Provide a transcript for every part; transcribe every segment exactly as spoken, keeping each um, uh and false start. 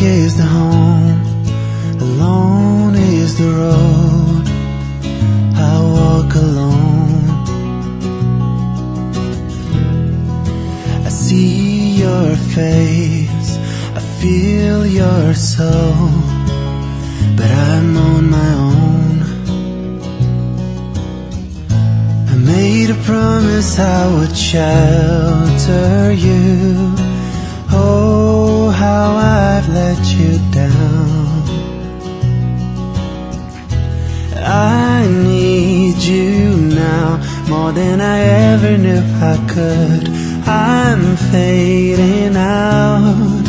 is the home, alone is the road. I walk alone. I see your face, I feel your soul, but I'm on my own. I made a promise I would shelter you. Oh, how I've let you down. I need you now more than I ever knew I could. I'm fading out.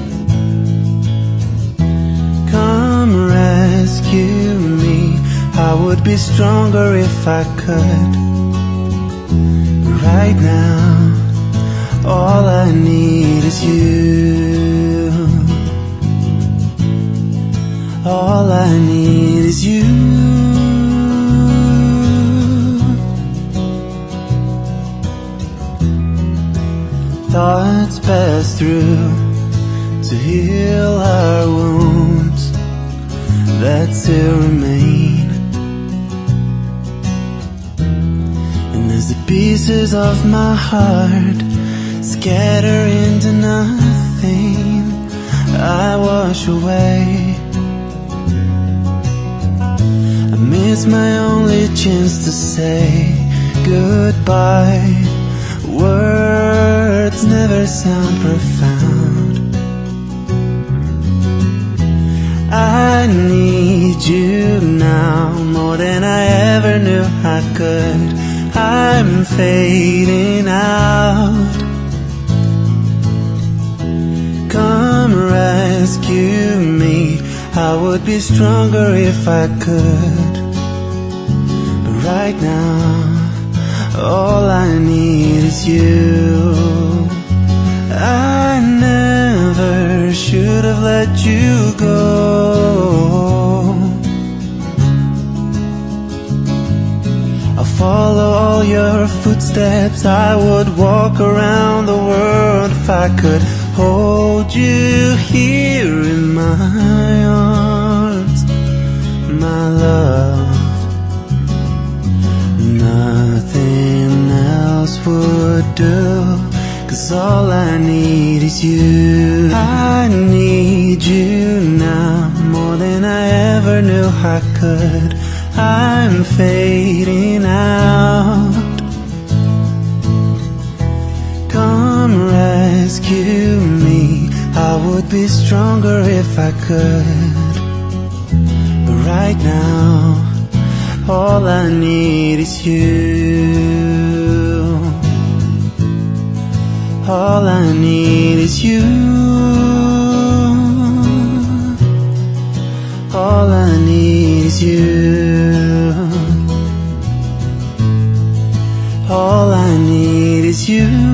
Come rescue me, I would be stronger if I could. Right now, all I need is you. All I need is you. Thoughts pass through to heal our wounds that still remain. And as the pieces of my heart scatter into nothing, I wash away. I miss my only chance to say goodbye. Words never sound profound. I need you now more than I ever knew I could. I'm fading out. Come rescue me, I would be stronger if I could. But right now, all I need is you. I never should have let you go. I'll follow all your footsteps, I would walk around the world if I could hold you here in my arms, my love. Nothing else would do, 'cause all I need is you. I need you now more than I ever knew I could. I'm fading out. Come rescue me, I would be stronger if I could. But right now, all I need is you. All I need is you. All I need is you. All I need is you.